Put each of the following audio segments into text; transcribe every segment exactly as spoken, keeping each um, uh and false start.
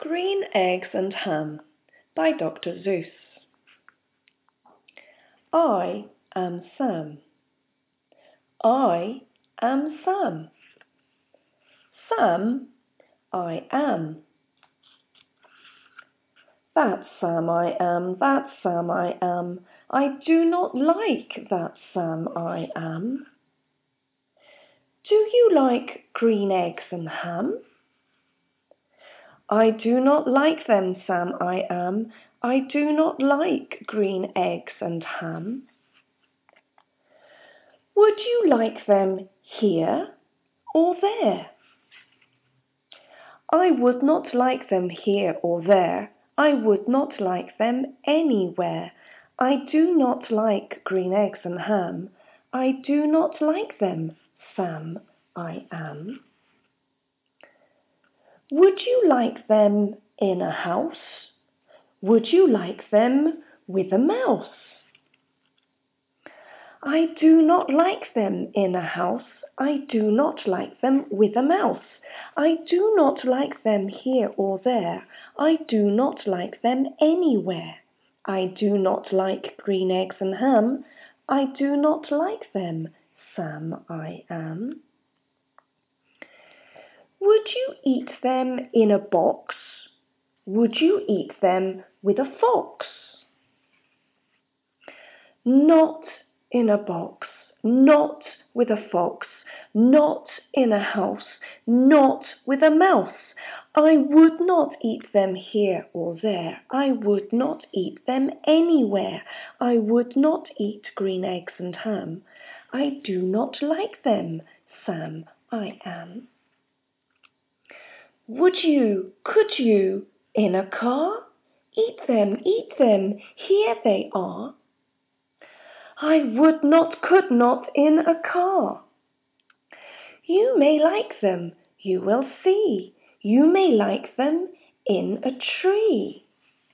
Green Eggs and Ham by Doctor Seuss. I am Sam. I am Sam. Sam, I am. That's Sam I am, that's Sam I am. I do not like that Sam I am. Do you like green eggs and ham? I do not like them, Sam I am. I do not like green eggs and ham. Would you like them here or there? I would not like them here or there. I would not like them anywhere. I do not like green eggs and ham. I do not like them, Sam I am. Would you like them in a house? Would you like them with a mouse? I do not like them in a house. I do not like them with a mouse. I do not like them here or there. I do not like them anywhere. I do not like green eggs and ham. I do not like them, Sam I am. Would you eat them in a box? Would you eat them with a fox? Not in a box, not with a fox, not in a house, not with a mouse. I would not eat them here or there. I would not eat them anywhere. I would not eat green eggs and ham. I do not like them, Sam I am. Would you, could you, in a car? Eat them, eat them, here they are. I would not, could not in a car. You may like them, you will see. You may like them in a tree.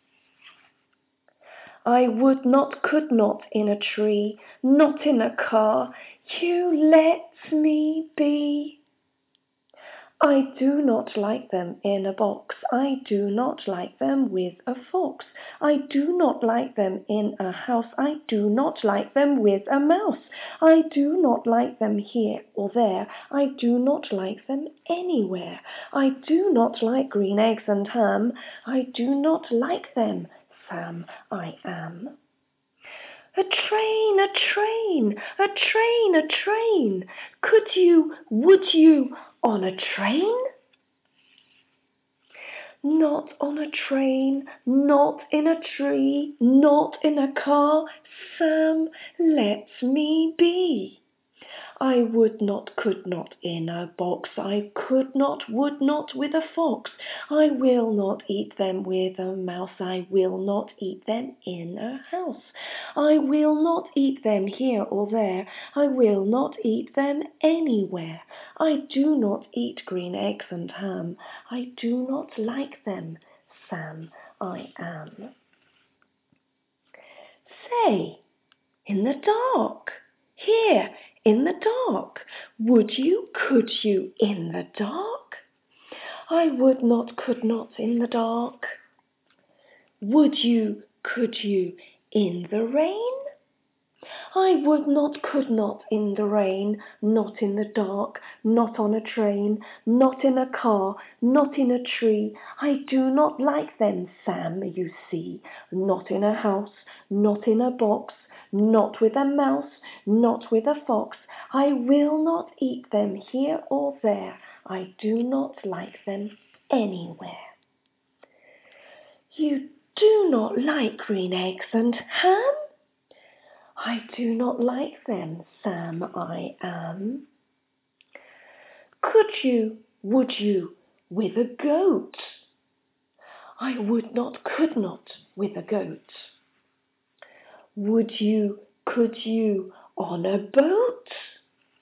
I would not, could not in a tree, not in a car. You let me be. I do not like them in a box. I do not like them with a fox. I do not like them in a house. I do not like them with a mouse. I do not like them here or there. I do not like them anywhere. I do not like green eggs and ham. I do not like them, Sam I am. A train, a train, a train, a train. Could you, would you, on a train? Not on a train, not in a tree, not in a car. Sam, let me be. I would not, could not in a box. I could not, would not with a fox. I will not eat them with a mouse. I will not eat them in a house. I will not eat them here or there. I will not eat them anywhere. I do not eat green eggs and ham. I do not like them, Sam I am. Say, in the dark. Here, in the dark. Would you, could you, in the dark? I would not, could not, in the dark. Would you, could you, in the rain? I would not, could not, in the rain, not in the dark, not on a train, not in a car, not in a tree. I do not like them, Sam, you see, not in a house, not in a box, not with a mouse, not with a fox. I will not eat them here or there. I do not like them anywhere. You do not like green eggs and ham? I do not like them, Sam I am. Could you, would you, with a goat? I would not, could not, with a goat. Would you, could you, on a boat?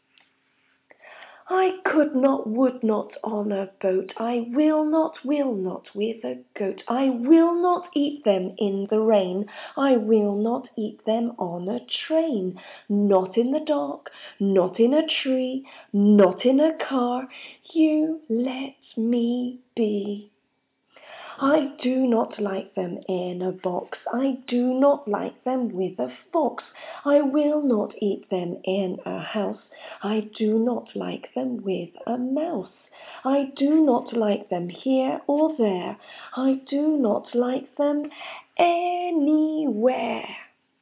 I could not, would not on a boat. I will not, will not with a goat. I will not eat them in the rain. I will not eat them on a train. Not in the dark, not in a tree, not in a car. You let me be. I do not like them in a box. I do not like them with a fox. I will not eat them in a house. I do not like them with a mouse. I do not like them here or there. I do not like them anywhere.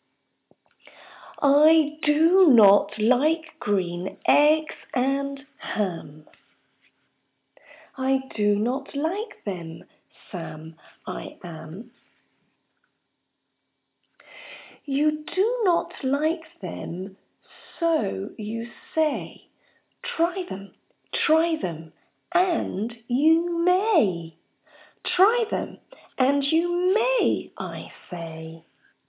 I do not like green eggs and ham. I do not like them, Sam, I am. You do not like them, so you say. Try them, try them, and you may. Try them, and you may, I say.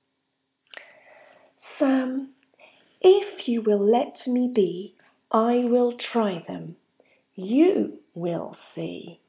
Sam, if you will let me be, I will try them. You will see.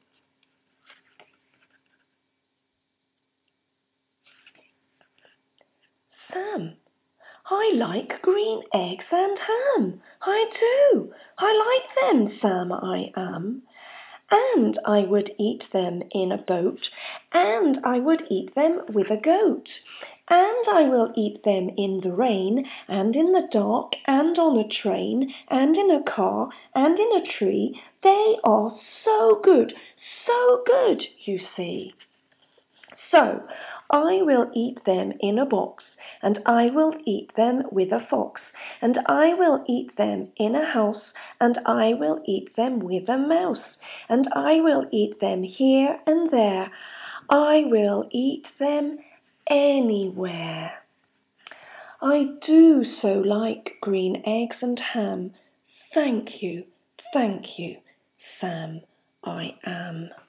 Sam, I like green eggs and ham. I do. I like them, Sam, I am. And I would eat them in a boat, and I would eat them with a goat. And I will eat them in the rain, and in the dark, and on a train, and in a car, and in a tree. They are so good, so good, you see. So, I will eat them in a box, and I will eat them with a fox, and I will eat them in a house, and I will eat them with a mouse, and I will eat them here and there. I will eat them anywhere. I do so like green eggs and ham. Thank you, thank you, Sam, I am.